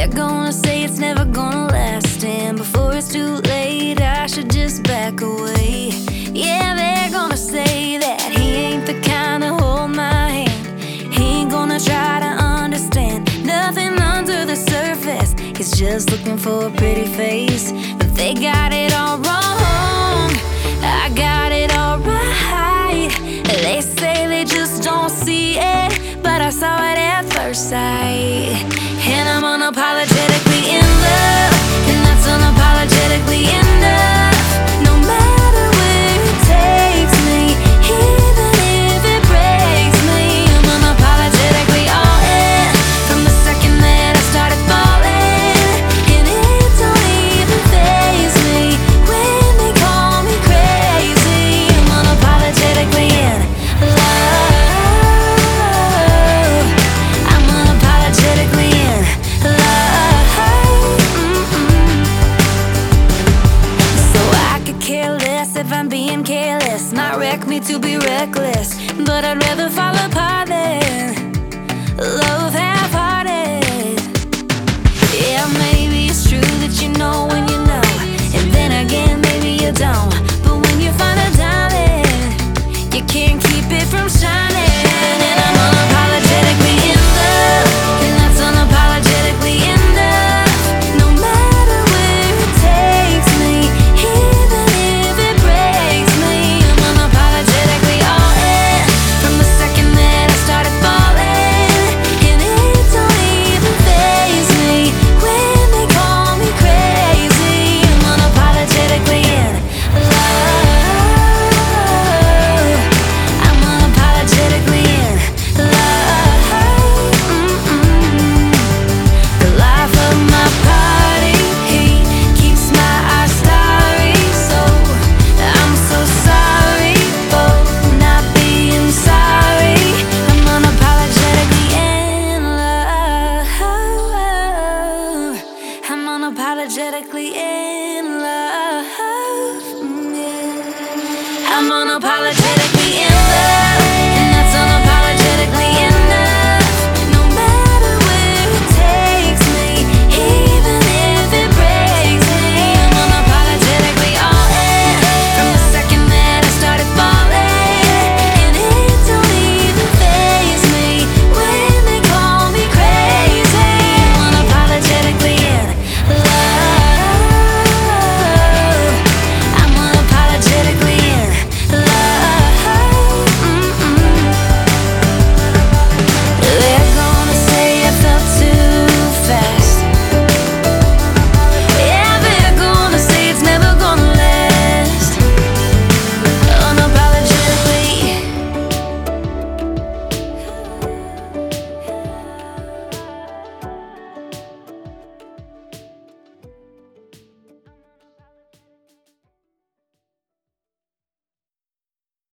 They're gonna say it's never gonna last, and before it's too late, I should just back away. Yeah, they're gonna say that he ain't the kind to hold my hand. He ain't gonna try to understand nothing under the surface. He's just looking for a pretty face, but they got it all wrong. I got it all right. They say they just don't see it, but I saw it at first sight. And I'm unapologetically in love, and that's unapologetically enough. No matter where it takes me, even if it breaks me, I'm unapologetically all in. From the second that I started falling, and it don't even faze me when they call me crazy. I'm unapologetically in love. I'm unapologetically in love. So I could care less if I'm being careless. Might wreck me to be reckless, but I'd rather fall apart than love half-hearted. Yeah, maybe it's true that you know when you know, and then again, maybe you don't. But when you find a diamond, you can't keep it from shining. And I'm unapologetically in love, and that's unapologetically enough. No matter where it takes me, even if it breaks me, I'm unapologetically all in. From the second that I started falling, and it don't even faze me when they call me crazy. I'm unapologetically in love. I'm unapologetically in love. The life of my party, he keeps my eyes starry. So I'm so sorry for not being sorry. I'm unapologetically in love. I'm unapologetically in